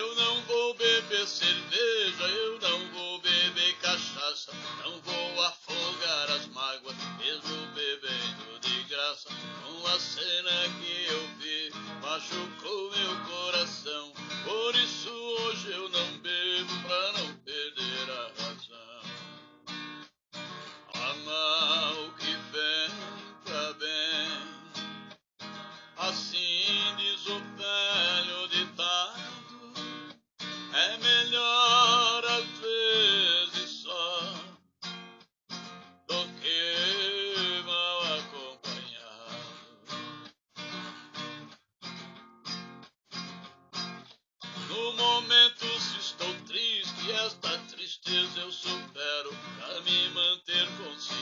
Eu não vou beber cerveja, eu não vou beber cachaça, não vou afogar as mágoas, mesmo bebendo de graça. Uma cena que eu vi machucou meu coração, por isso hoje eu não bebo pra não perder a razão. Há mal que vem pra bem, assim diz o velho ditado. É melhor às vezes só do que mal acompanhado. No momento se estou triste, esta tristeza eu supero pra me manter consciente.